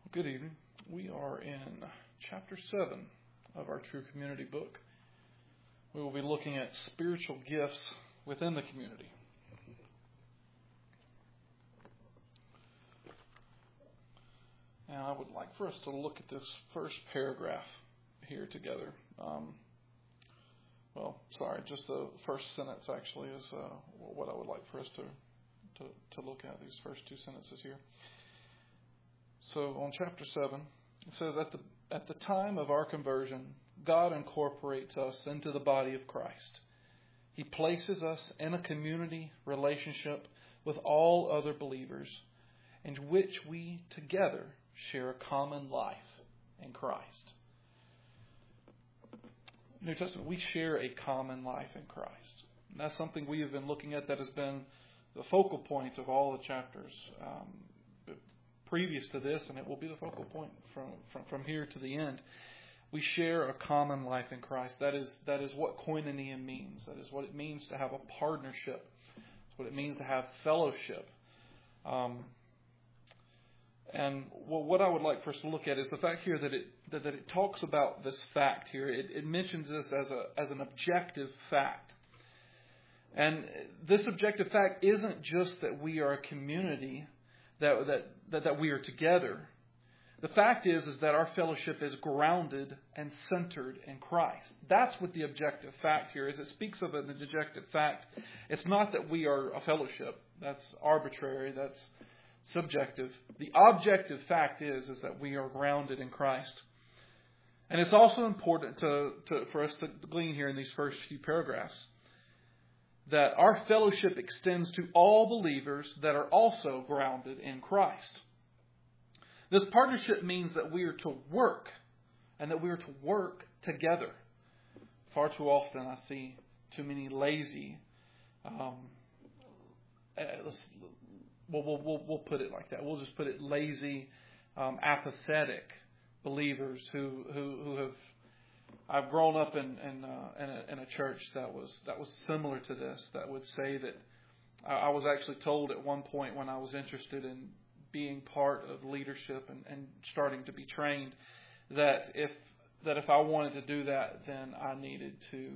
Good evening. We are in chapter 7 of our True Community book. We will be looking at spiritual gifts within the community. And I would like for us to look at this first paragraph here together. Just the first sentence actually is what I would like for us to look at, these first two sentences here. So on chapter 7, it says, At the time of our conversion, God incorporates us into the body of Christ. He places us in a community relationship with all other believers in which we together share a common life in Christ. New Testament, we share a common life in Christ. And that's something we have been looking at that has been the focal point of all the chapters previous to this, and it will be the focal point from here to the end. We share a common life in Christ. That is what koinonia means. That is what it means to have a partnership. It's what it means to have fellowship. And what I would like for us to look at is the fact here that it talks about this fact here. It mentions this as an objective fact. And this objective fact isn't just that we are a community, that we are together. The fact is that our fellowship is grounded and centered in Christ. That's what the objective fact here is. It speaks of an objective fact. It's not that we are a fellowship. That's arbitrary. That's subjective. The objective fact is that we are grounded in Christ. And it's also important for us to glean here in these first few paragraphs that our fellowship extends to all believers that are also grounded in Christ. This partnership means that we are to work, and that we are to work together. Far too often I see too many lazy, we'll put it like that. We'll just put it lazy, apathetic believers who have. I've grown up in a church that was similar to this. That would say that I was actually told at one point when I was interested in being part of leadership and starting to be trained that if I wanted to do that, then I needed to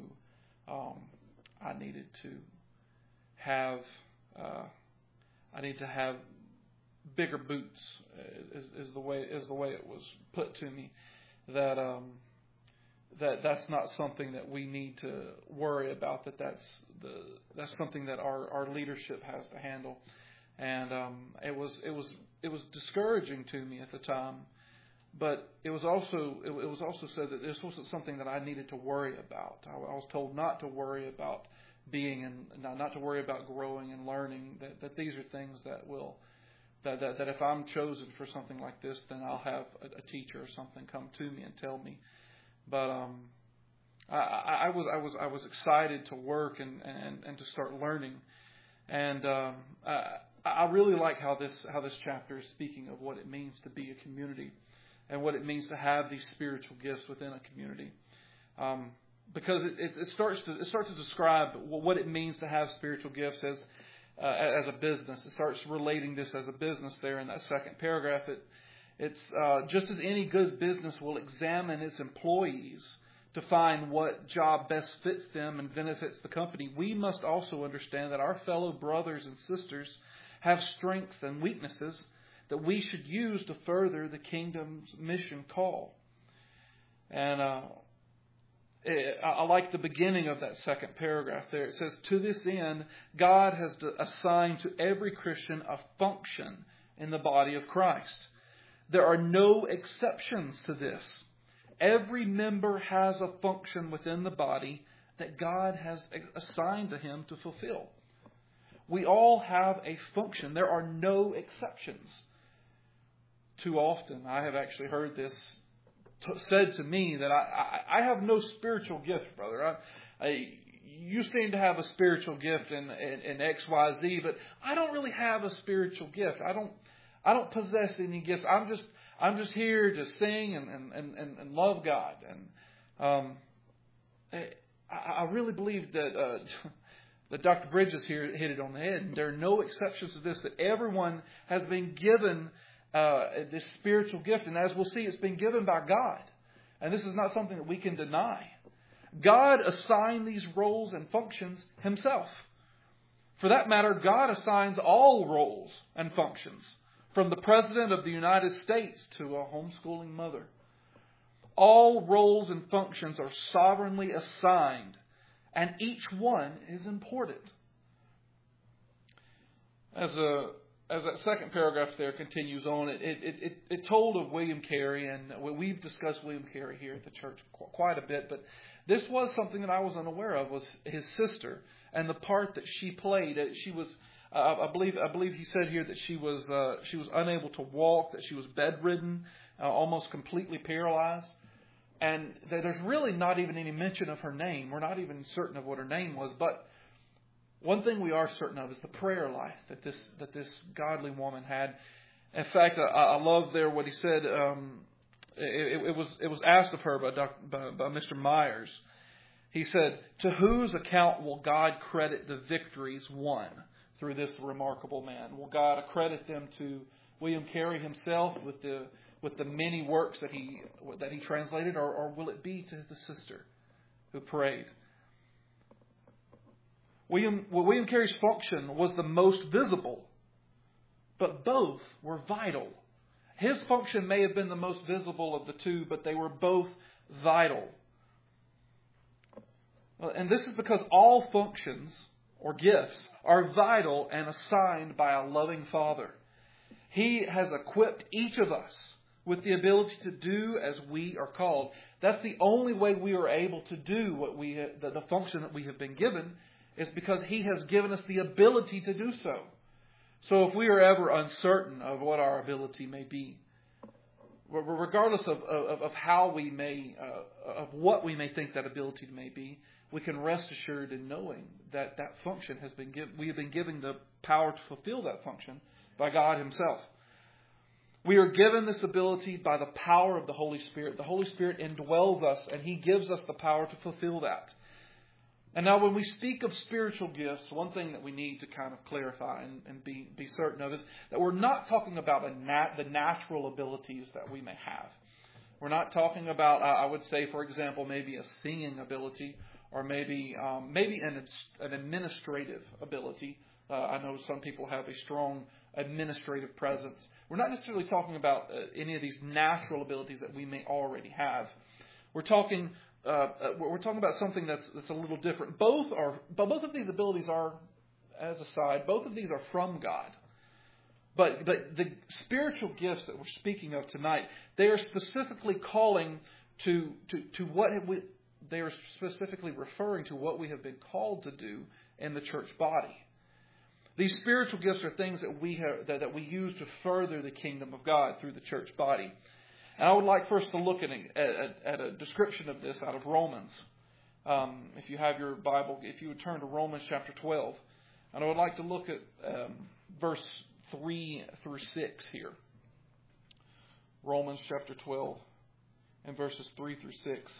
have bigger boots. Is the way it was put to me that's not something that we need to worry about. That's something that our leadership has to handle. And it was discouraging to me at the time, but it was also said that this wasn't something that I needed to worry about. I was told not to worry about being and not to worry about growing and learning. That these are things that if I'm chosen for something like this, then I'll have a teacher or something come to me and tell me. But I was excited to work and to start learning, and I really like how this chapter is speaking of what it means to be a community and what it means to have these spiritual gifts within a community, because it starts to describe what it means to have spiritual gifts as a business. It starts relating this as a business there in that second paragraph. It's just as any good business will examine its employees to find what job best fits them and benefits the company, we must also understand that our fellow brothers and sisters have strengths and weaknesses that we should use to further the kingdom's mission call. And I like the beginning of that second paragraph there. It says, to this end, God has assigned to every Christian a function in the body of Christ. There are no exceptions to this. Every member has a function within the body that God has assigned to him to fulfill. We all have a function. There are no exceptions. Too often, I have actually heard this said to me that I have no spiritual gift, brother. You seem to have a spiritual gift in X, Y, Z, but I don't really have a spiritual gift. I don't possess any gifts. I'm just here to sing and love God. And I really believe that Dr. Bridges here hit it on the head. And there are no exceptions to this, that everyone has been given this spiritual gift. And as we'll see, it's been given by God. And this is not something that we can deny. God assigned these roles and functions Himself. For that matter, God assigns all roles and functions, from the President of the United States to a homeschooling mother. All roles and functions are sovereignly assigned, and each one is important. As that second paragraph there continues on, it told of William Carey, and we've discussed William Carey here at the church quite a bit, but this was something that I was unaware of, was his sister and the part that she played. She was, I believe he said here that she was unable to walk, that she was bedridden, almost completely paralyzed. And there's really not even any mention of her name. We're not even certain of what her name was. But one thing we are certain of is the prayer life that this godly woman had. In fact, I love there what he said. It was asked of her by Mr. Myers. He said, "To whose account will God credit the victories won through this remarkable man? Will God accredit them to William Carey himself with the many works that he translated, or will it be to the sister who prayed?" William Carey's function was the most visible, but both were vital. His function may have been the most visible of the two, but they were both vital. And this is because all functions or gifts are vital and assigned by a loving Father. He has equipped each of us with the ability to do as we are called. That's the only way we are able to do what the function that we have been given, is because He has given us the ability to do so. So if we are ever uncertain of what our ability may be, regardless of how we may, of what we may think that ability may be, we can rest assured in knowing that that function has been given. We have been given the power to fulfill that function by God Himself. We are given this ability by the power of the Holy Spirit. The Holy Spirit indwells us, and He gives us the power to fulfill that. And now when we speak of spiritual gifts, one thing that we need to kind of clarify and be certain of is that we're not talking about the natural abilities that we may have. We're not talking about, I would say, for example, maybe a singing ability, or maybe an administrative ability. I know some people have a strong administrative presence. We're not necessarily talking about any of these natural abilities that we may already have. We're talking about something that's a little different. Both of these abilities are, as a side, both of these are from God. But the spiritual gifts that we're speaking of tonight, they are specifically calling to what they are specifically referring to what we have been called to do in the church body. These spiritual gifts are things that we use to further the kingdom of God through the church body. And I would like for us to look at a description of this out of Romans. If you have your Bible, if you would turn to Romans chapter 12. And I would like to look at verse 3 through 6 here. Romans chapter 12 and verses 3 through 6.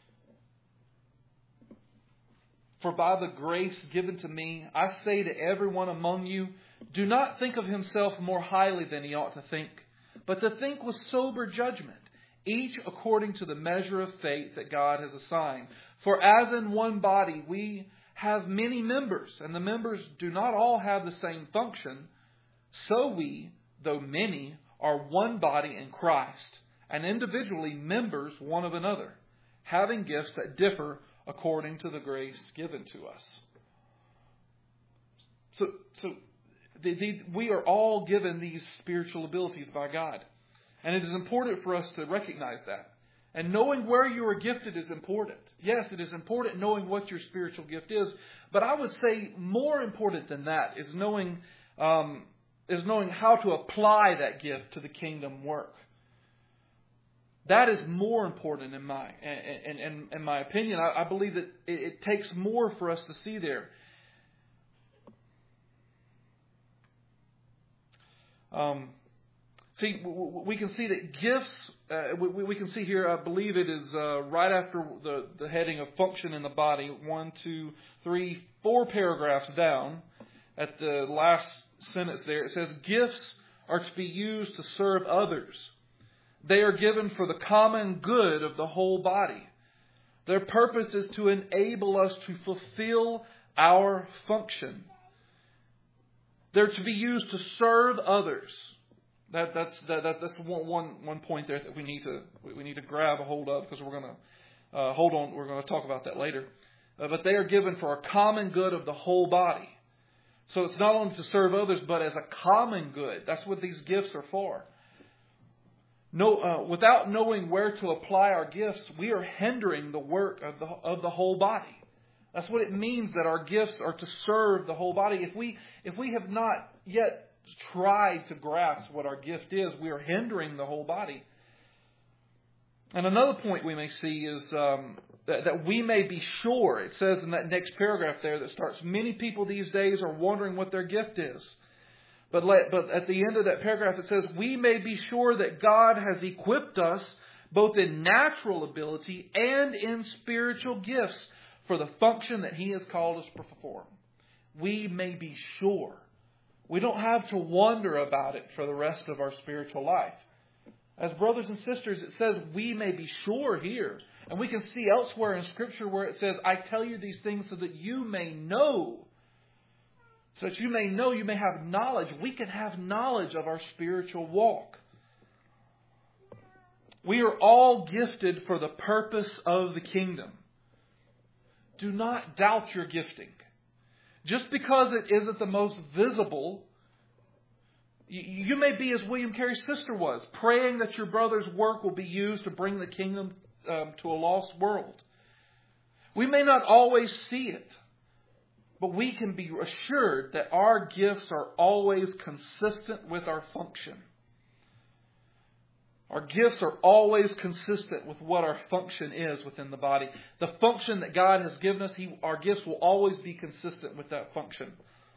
"For by the grace given to me, I say to everyone among you, do not think of himself more highly than he ought to think, but to think with sober judgment, each according to the measure of faith that God has assigned. For as in one body we have many members, and the members do not all have the same function, so we, though many, are one body in Christ, and individually members one of another, having gifts that differ according to the grace given to us." So we are all given these spiritual abilities by God. And it is important for us to recognize that. And knowing where you are gifted is important. Yes, it is important knowing what your spiritual gift is. But I would say more important than that is knowing how to apply that gift to the kingdom work. That is more important in my opinion. I believe that it takes more for us to see there. We can see that gifts, we can see here, I believe it is right after the heading of function in the body, 1, 2, 3, 4 paragraphs down, at the last sentence there, it says, "Gifts are to be used to serve others. They are given for the common good of the whole body. Their purpose is to enable us to fulfill our function. They're to be used to serve others. That's one point there that we need to grab a hold of, because we're going to hold on. We're going to talk about that later. But they are given for a common good of the whole body. So it's not only to serve others, but as a common good. That's what these gifts are for. Without knowing where to apply our gifts, we are hindering the work of the whole body. That's what it means that our gifts are to serve the whole body. If we have not yet tried to grasp what our gift is, we are hindering the whole body. And another point we may see is that we may be sure. It says in that next paragraph there that starts, many people these days are wondering what their gift is. But at the end of that paragraph it says, we may be sure that God has equipped us both in natural ability and in spiritual gifts for the function that He has called us to perform. We may be sure. We don't have to wonder about it for the rest of our spiritual life. As brothers and sisters, it says we may be sure here. And we can see elsewhere in Scripture where it says, I tell you these things so that you may know. So that you may know, you may have knowledge. We can have knowledge of our spiritual walk. We are all gifted for the purpose of the kingdom. Do not doubt your gifting. Just because it isn't the most visible, you may be as William Carey's sister was, praying that your brother's work will be used to bring the kingdom to a lost world. We may not always see it, but we can be assured that our gifts are always consistent with our function. Our gifts are always consistent with what our function is within the body. The function that God has given us, our gifts will always be consistent with that function.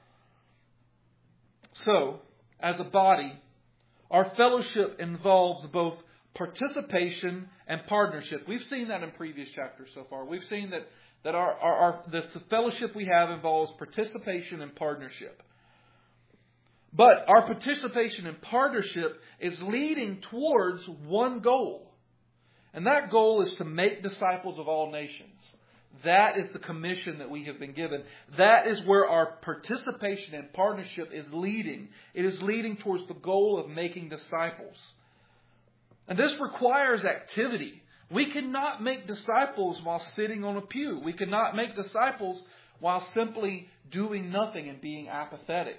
So, as a body, our fellowship involves both participation and partnership. We've seen that in previous chapters so far. We've seen that the fellowship we have involves participation and partnership. But our participation and partnership is leading towards one goal. And that goal is to make disciples of all nations. That is the commission that we have been given. That is where our participation and partnership is leading. It is leading towards the goal of making disciples. And this requires activity. We cannot make disciples while sitting on a pew. We cannot make disciples while simply doing nothing and being apathetic.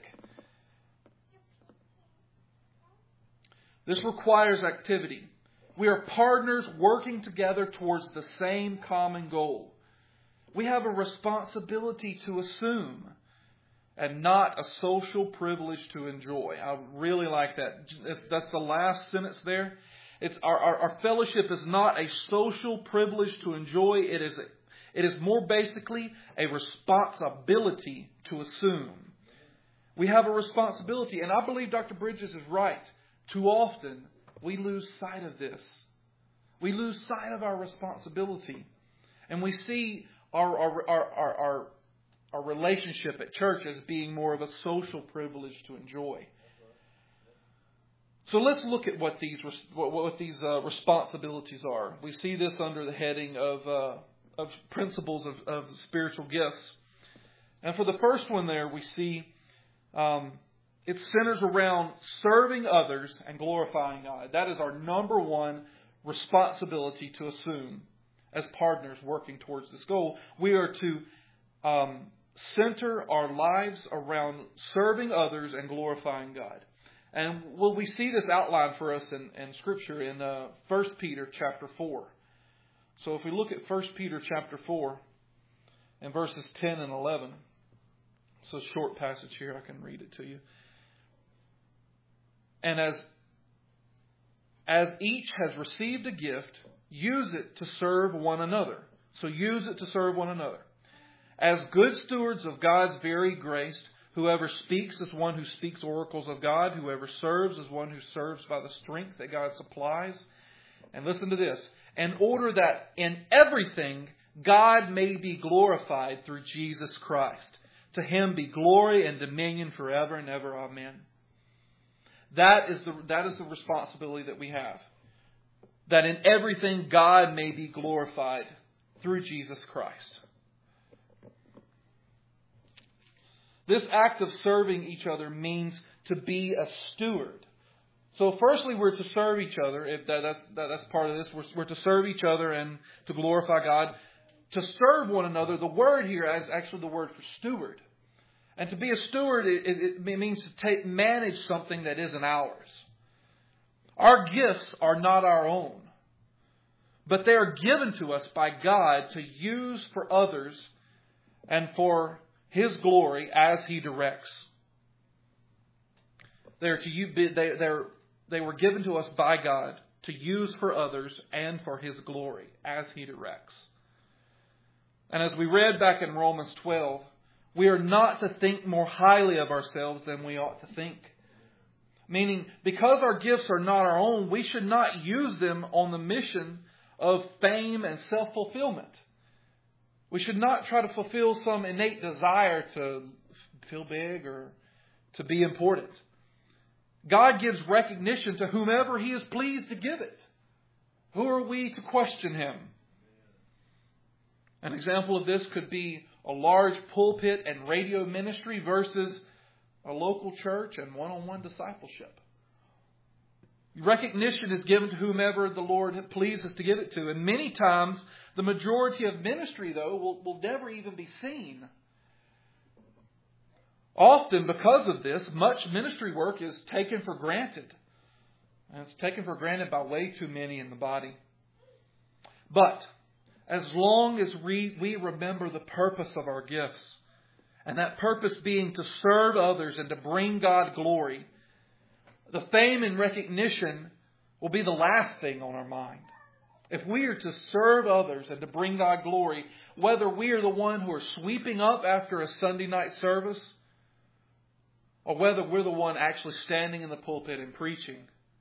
This requires activity. We are partners working together towards the same common goal. We have a responsibility to assume and not a social privilege to enjoy. I really like that. That's the last sentence there. It's our fellowship is not a social privilege to enjoy. It is more basically a responsibility to assume. We have a responsibility, and I believe Dr. Bridges is right. Too often, we lose sight of this. We lose sight of our responsibility. And we see our relationship at church as being more of a social privilege to enjoy. So let's look at what these responsibilities are. We see this under the heading of principles of spiritual gifts. And for the first one there, we see it centers around serving others and glorifying God. That is our number one responsibility to assume as partners working towards this goal. We are to center our lives around serving others and glorifying God. And we see this outlined for us in Scripture in 1 Peter chapter 4. So if we look at 1 Peter chapter 4 and verses 10 and 11. It's a short passage here. I can read it to you. And as each has received a gift, use it to serve one another. So use it to serve one another. As good stewards of God's very grace, whoever speaks is one who speaks oracles of God. Whoever serves is one who serves by the strength that God supplies. And listen to this. In order that in everything God may be glorified through Jesus Christ. To Him be glory and dominion forever and ever. Amen. That is the responsibility that we have. That in everything God may be glorified through Jesus Christ. This act of serving each other means to be a steward. So firstly, we're to serve each other. If that's part of this. We're to serve each other and to glorify God. To serve one another, the word here is actually the word for steward. And to be a steward, it means to manage something that isn't ours. Our gifts are not our own. But they are given to us by God to use for others and for His glory as He directs. They were given to us by God to use for others and for His glory as He directs. And as we read back in Romans 12, we are not to think more highly of ourselves than we ought to think. Meaning, because our gifts are not our own, we should not use them on the mission of fame and self-fulfillment. We should not try to fulfill some innate desire to feel big or to be important. God gives recognition to whomever He is pleased to give it. Who are we to question Him? An example of this could be a large pulpit and radio ministry versus a local church and one-on-one discipleship. Recognition is given to whomever the Lord pleases to give it to. And many times, the majority of ministry, though, will never even be seen. Often, because of this, much ministry work is taken for granted. And it's taken for granted by way too many in the body. But as long as we remember the purpose of our gifts, and that purpose being to serve others and to bring God glory, the fame and recognition will be the last thing on our mind. If we are to serve others and to bring God glory, whether we are the one who are sweeping up after a Sunday night service, or whether we're the one actually standing in the pulpit and preaching,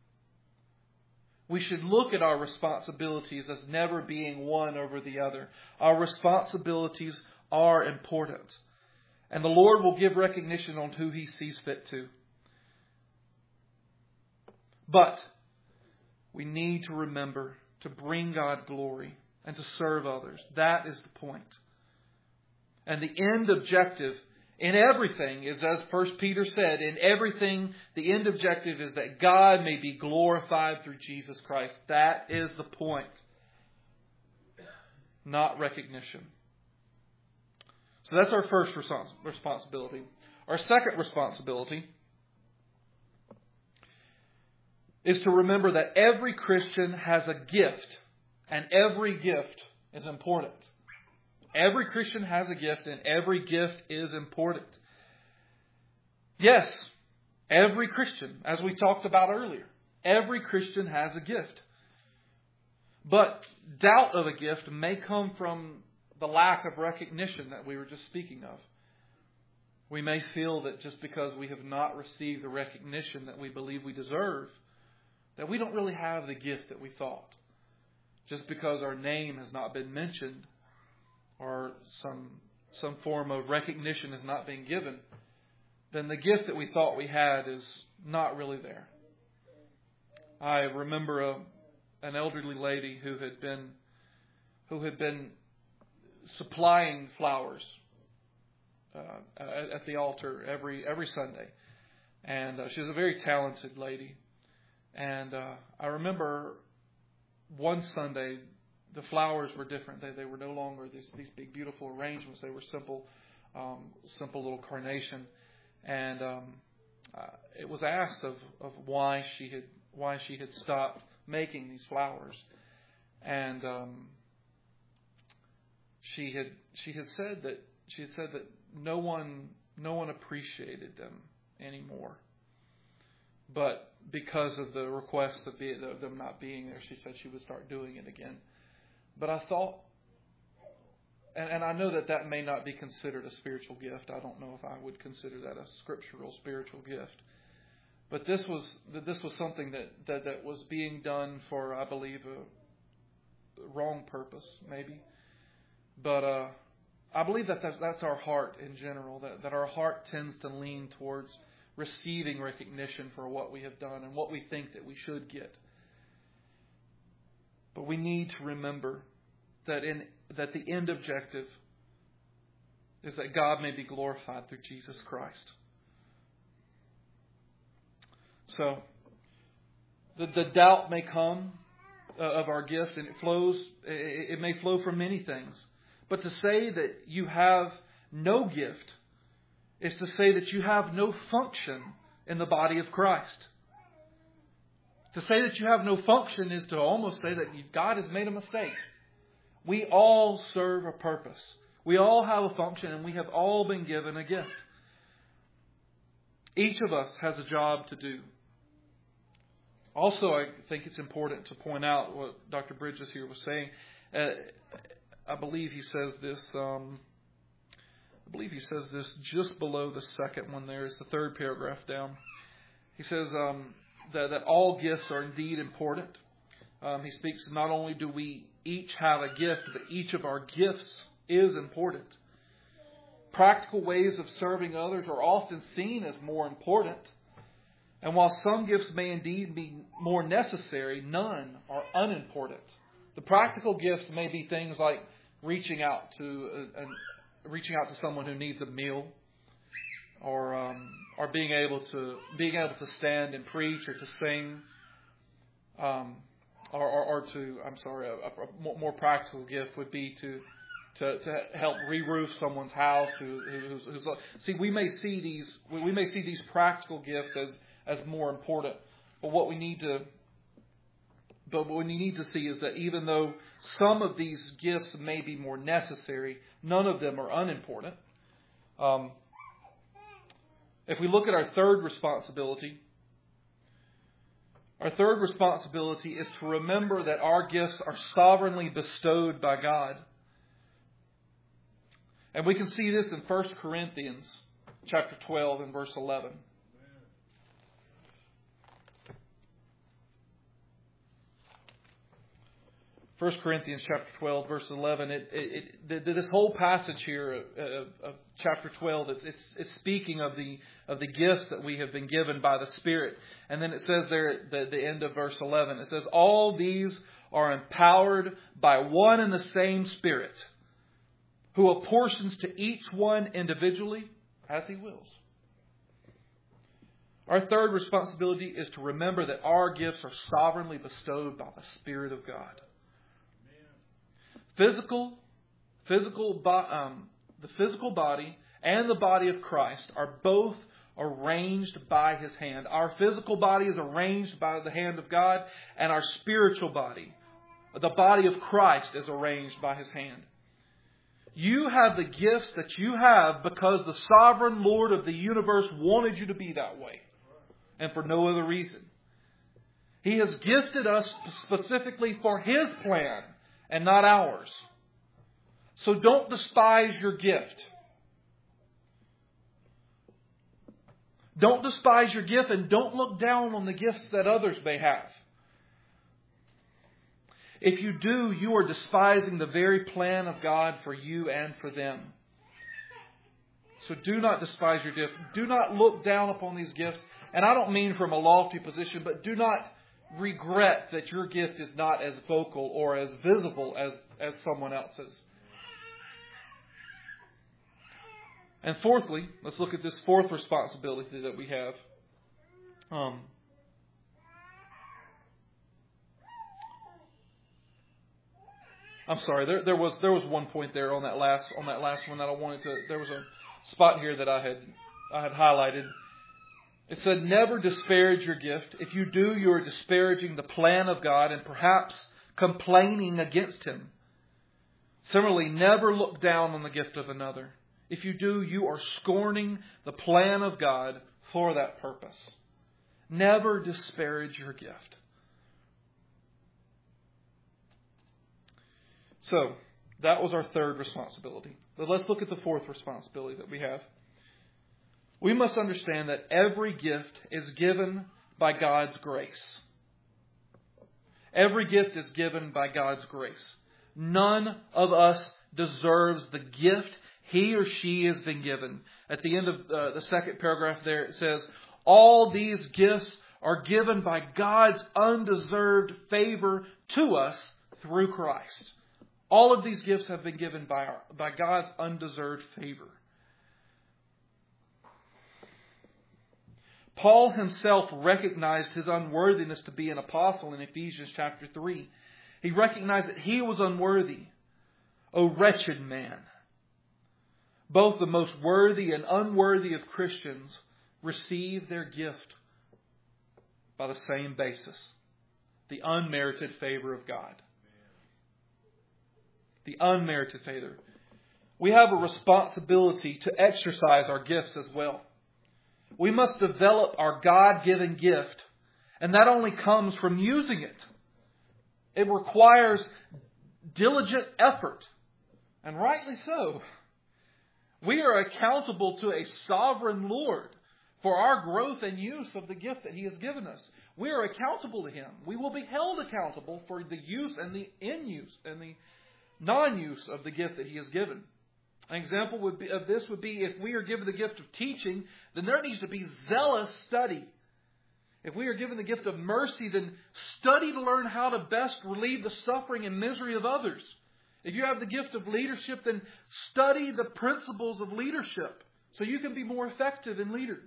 we should look at our responsibilities as never being one over the other. Our responsibilities are important. And the Lord will give recognition on who He sees fit to. But we need to remember to bring God glory and to serve others. That is the point. And the end objective in everything is, as 1 Peter said, in everything, the end objective is that God may be glorified through Jesus Christ. That is the point. Not recognition. So that's our first responsibility. Our second responsibility is to remember that every Christian has a gift, and every gift is important. Every Christian has a gift, and every gift is important. Yes, every Christian, as we talked about earlier, every Christian has a gift. But doubt of a gift may come from the lack of recognition that we were just speaking of. We may feel that just because we have not received the recognition that we believe we deserve, that we don't really have the gift that we thought. Just because our name has not been mentioned or some form of recognition has not been given, then the gift that we thought we had is not really there. I remember an elderly lady who had been supplying flowers at the altar every Sunday, and she was a very talented lady. And I remember one Sunday the flowers were different. They were no longer these big beautiful arrangements. They were simple little carnation. And it was asked of why she had stopped making these flowers, and she had said that no one appreciated them anymore. But because of the request of them not being there, she said she would start doing it again. But I thought, and I know that may not be considered a spiritual gift. I don't know if I would consider that a scriptural spiritual gift. But this was something that was being done for, I believe, a wrong purpose, maybe. But I believe that's our heart in general. That our heart tends to lean towards receiving recognition for what we have done and what we think that we should get. But we need to remember that the end objective is that God may be glorified through Jesus Christ. So, the doubt may come of our gift, and it may flow from many things. But to say that you have no gift is to say that you have no function in the body of Christ. To say that you have no function is to almost say that God has made a mistake. We all serve a purpose. We all have a function, and we have all been given a gift. Each of us has a job to do. Also, I think it's important to point out what Dr. Bridges here was saying. I believe he says this. Just below the second one. There is the third paragraph down. He says that all gifts are indeed important. He speaks, not only do we each have a gift, but each of our gifts is important. Practical ways of serving others are often seen as more important. And while some gifts may indeed be more necessary, none are unimportant. The practical gifts may be things like reaching out to someone who needs a meal, or being able to stand and preach, or to sing, a more practical gift would be to help re-roof someone's house. See, we may see these practical gifts as more important, but what we need to see is that even though some of these gifts may be more necessary, none of them are unimportant. If we look at our third responsibility is to remember that our gifts are sovereignly bestowed by God. And we can see this in 1 Corinthians chapter 12 and verse 11. 1 Corinthians chapter 12, verse 11. This whole passage here of chapter 12, it's speaking of the gifts that we have been given by the Spirit. And then it says there at the end of verse 11, it says, all these are empowered by one and the same Spirit, who apportions to each one individually as He wills. Our third responsibility is to remember that our gifts are sovereignly bestowed by the Spirit of God. The physical body and the body of Christ are both arranged by His hand. Our physical body is arranged by the hand of God, and our spiritual body, the body of Christ, is arranged by His hand. You have the gifts that you have because the sovereign Lord of the universe wanted you to be that way, and for no other reason. He has gifted us specifically for His plan and not ours. So don't despise your gift. Don't despise your gift, and don't look down on the gifts that others may have. If you do, you are despising the very plan of God for you and for them. So do not despise your gift. Do not look down upon these gifts. And I don't mean from a lofty position, but do not regret that your gift is not as vocal or as visible as someone else's. And fourthly, let's look at this fourth responsibility that we have. I'm sorry. There was one point there on that last one that I wanted to. There was a spot here that I had highlighted. It said, never disparage your gift. If you do, you are disparaging the plan of God and perhaps complaining against Him. Similarly, never look down on the gift of another. If you do, you are scorning the plan of God for that purpose. Never disparage your gift. So, that was our third responsibility. But let's look at the fourth responsibility that we have. We must understand that every gift is given by God's grace. Every gift is given by God's grace. None of us deserves the gift he or she has been given. At the end of the second paragraph there, it says, all these gifts are given by God's undeserved favor to us through Christ. All of these gifts have been given by God's undeserved favor. Paul himself recognized his unworthiness to be an apostle in Ephesians chapter 3. He recognized that he was unworthy. O wretched man! Both the most worthy and unworthy of Christians receive their gift by the same basis. The unmerited favor of God. The unmerited favor. We have a responsibility to exercise our gifts as well. We must develop our God-given gift, and that only comes from using it. It requires diligent effort, and rightly so. We are accountable to a sovereign Lord for our growth and use of the gift that He has given us. We are accountable to Him. We will be held accountable for the use and the in-use and the non-use of the gift that He has given. An example of this would be if we are given the gift of teaching, then there needs to be zealous study. If we are given the gift of mercy, then study to learn how to best relieve the suffering and misery of others. If you have the gift of leadership, then study the principles of leadership so you can be more effective in leading.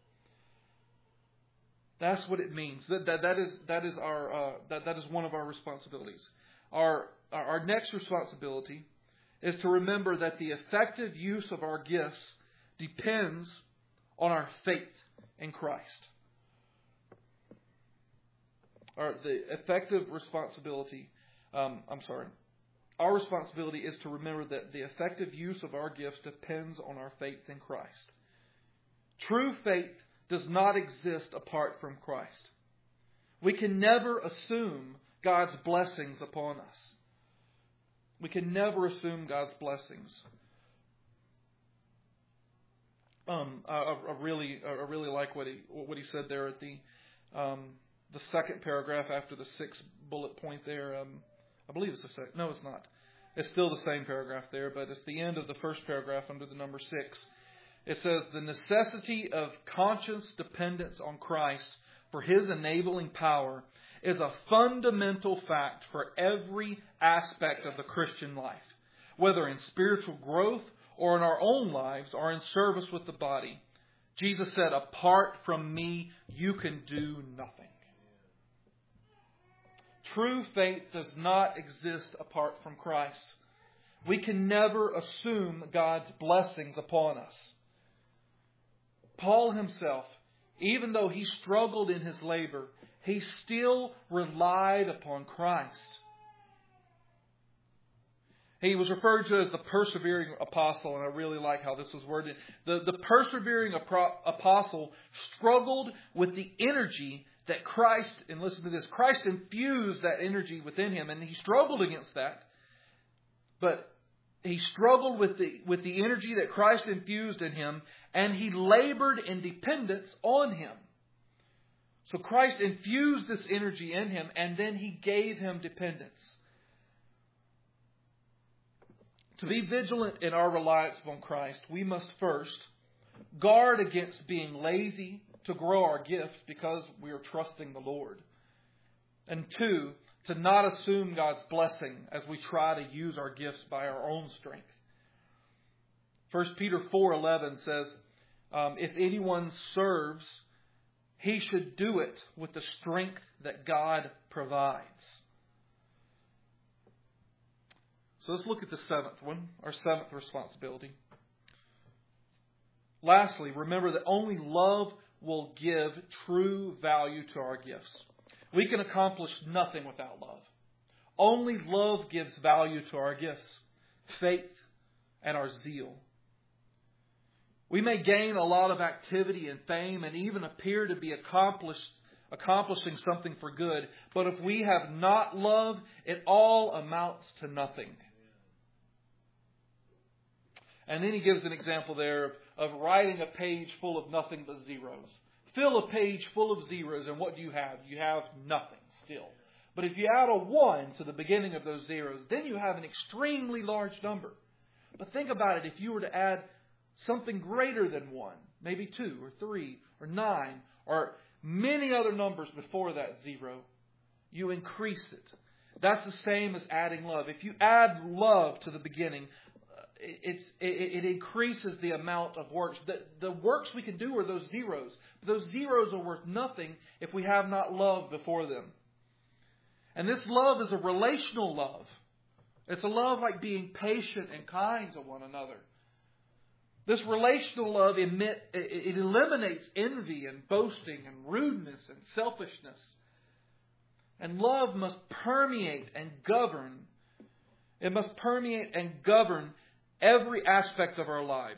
That's what it means. That is one of our responsibilities. Our next responsibility is to remember that the effective use of our gifts depends on our faith in Christ. Our responsibility is to remember that the effective use of our gifts depends on our faith in Christ. True faith does not exist apart from Christ. We can never assume God's blessings upon us. We can never assume God's blessings. I really like what he said there at the second paragraph after the sixth bullet point there. I believe it's the second. No, it's not. It's still the same paragraph there, but it's the end of the first paragraph under the number 6. It says, the necessity of conscious dependence on Christ for His enabling power is a fundamental fact for every aspect of the Christian life, whether in spiritual growth or in our own lives or in service with the body. Jesus said, apart from me, you can do nothing. True faith does not exist apart from Christ. We can never assume God's blessings upon us. Paul himself, even though he struggled in his labor, he still relied upon Christ. He was referred to as the persevering apostle, and I really like how this was worded. The persevering apostle struggled with the energy that Christ, and listen to this, Christ infused that energy within him, and he struggled against that. But he struggled with the energy that Christ infused in him, and he labored in dependence on Him. So Christ infused this energy in him, and then He gave him dependence. To be vigilant in our reliance upon Christ, we must first guard against being lazy to grow our gifts because we are trusting the Lord. And 2, to not assume God's blessing as we try to use our gifts by our own strength. 1 Peter 4:11 says, if anyone serves, he should do it with the strength that God provides. So let's look at the 7th one, our 7th responsibility. Lastly, remember that only love will give true value to our gifts. We can accomplish nothing without love. Only love gives value to our gifts, faith, and our zeal. We may gain a lot of activity and fame and even appear to be accomplishing something for good, but if we have not love, it all amounts to nothing. And then he gives an example there of writing a page full of nothing but zeros. Fill a page full of zeros, and what do you have? You have nothing still. But if you add a 1 to the beginning of those zeros, then you have an extremely large number. But think about it. If you were to add something greater than 1, maybe 2 or 3 or 9 or many other numbers before that 0, you increase it. That's the same as adding love. If you add love to the beginning, it increases the amount of works. The works we can do are those zeros. But those zeros are worth nothing if we have not love before them. And this love is a relational love. It's a love like being patient and kind to one another. This relational love it eliminates envy and boasting and rudeness and selfishness. And love must permeate and govern. It must permeate and govern every aspect of our lives.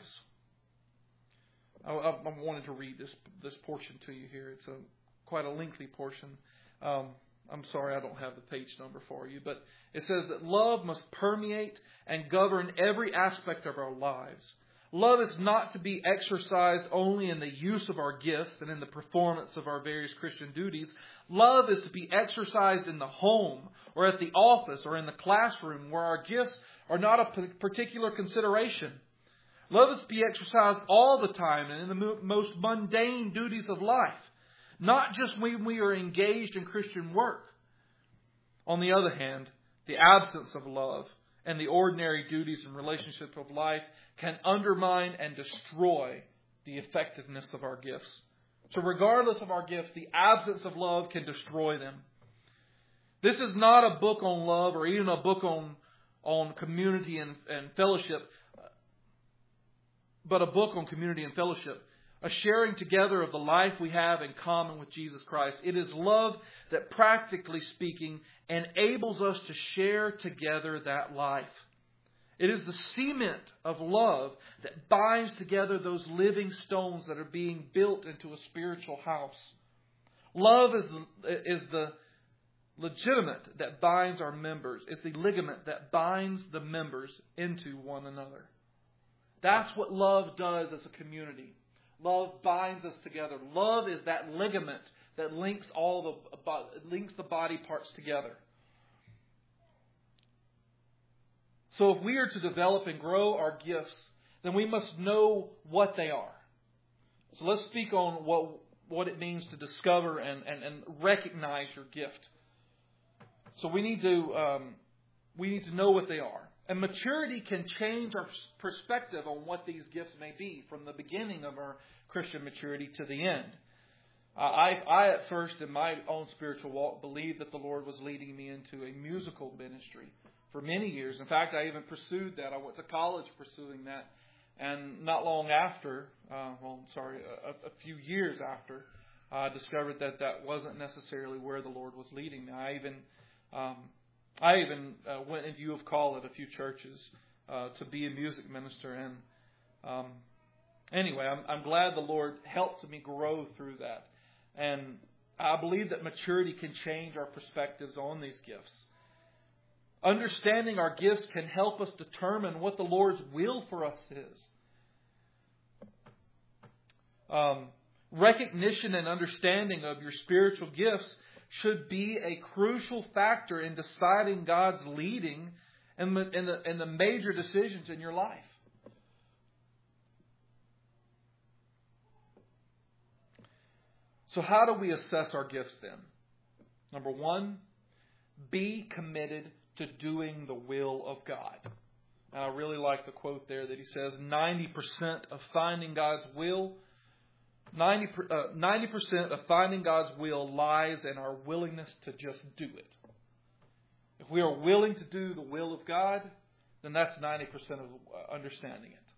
I wanted to read this portion to you here. It's quite a lengthy portion. I'm sorry I don't have the page number for you. But it says that love must permeate and govern every aspect of our lives. Love is not to be exercised only in the use of our gifts and in the performance of our various Christian duties. Love is to be exercised in the home or at the office or in the classroom where our gifts are not a particular consideration. Love is to be exercised all the time and in the most mundane duties of life, not just when we are engaged in Christian work. On the other hand, the absence of love and the ordinary duties and relationships of life can undermine and destroy the effectiveness of our gifts. So regardless of our gifts, the absence of love can destroy them. This is not a book on love or even a book on community and fellowship, but a book on community and fellowship. A sharing together of the life we have in common with Jesus Christ. It is love that, practically speaking, enables us to share together that life. It is the cement of love that binds together those living stones that are being built into a spiritual house. Love is the legitimate that binds our members. It's the ligament that binds the members into one another. That's what love does as a community. Love binds us together. Love is that ligament that links the body parts together. So if we are to develop and grow our gifts, then we must know what they are. So let's speak on what it means to discover and recognize your gift. So we need to know what they are. And maturity can change our perspective on what these gifts may be from the beginning of our Christian maturity to the end. I at first, in my own spiritual walk, believed that the Lord was leading me into a musical ministry for many years. In fact, I even pursued that. I went to college pursuing that. And not long after, a few years after, I discovered that wasn't necessarily where the Lord was leading me. I even went in view of call at a few churches to be a music minister. And anyway, I'm glad the Lord helped me grow through that. And I believe that maturity can change our perspectives on these gifts. Understanding our gifts can help us determine what the Lord's will for us is. Recognition and understanding of your spiritual gifts should be a crucial factor in deciding God's leading in the major decisions in your life. So how do we assess our gifts then? Number one, be committed to doing the will of God. And I really like the quote there that he says 90% of finding God's will 90% of finding God's will lies in our willingness to just do it. If we are willing to do the will of God, then that's 90% of understanding it.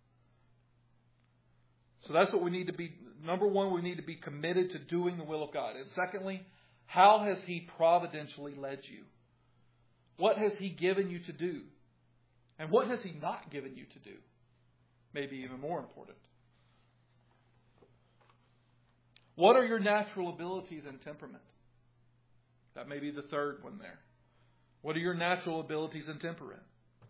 So that's what we need to be. Number one, we need to be committed to doing the will of God. And secondly, how has He providentially led you? What has He given you to do? And what has He not given you to do? Maybe even more important. What are your natural abilities and temperament? That may be the third one there. What are your natural abilities and temperament?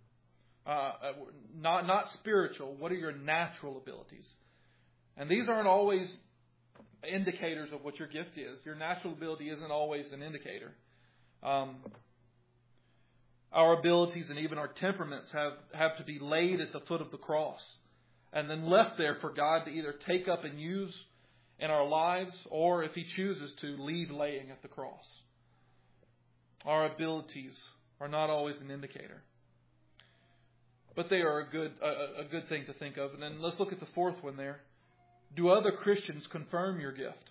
Not spiritual. What are your natural abilities? And these aren't always indicators of what your gift is. Your natural ability isn't always an indicator. Our abilities and even our temperaments have to be laid at the foot of the cross and then left there for God to either take up and use in our lives, or if He chooses to, leave laying at the cross. Our abilities are not always an indicator, but they are a good thing to think of. And then let's look at the fourth one there. Do other Christians confirm your gift?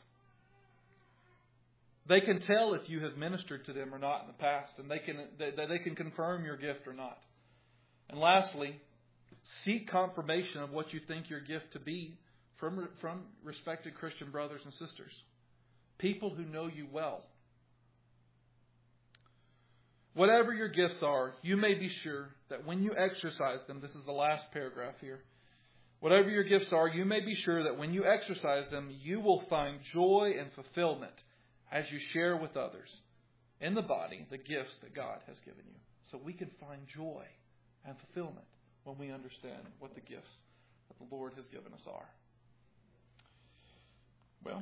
They can tell if you have ministered to them or not in the past, and they can confirm your gift or not. And lastly, seek confirmation of what you think your gift to be from respected Christian brothers and sisters, people who know you well. Whatever your gifts are, you may be sure that when you exercise them, this is the last paragraph here. Whatever your gifts are, you may be sure that when you exercise them, you will find joy and fulfillment as you share with others in the body the gifts that God has given you. So we can find joy and fulfillment when we understand what the gifts that the Lord has given us are. Well,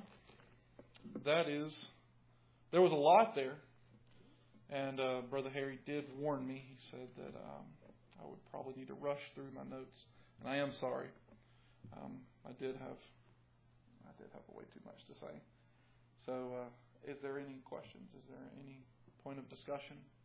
there was a lot there. And Brother Harry did warn me. He said that I would probably need to rush through my notes. And I am sorry. I did have way too much to say. So, is there any questions? Is there any point of discussion?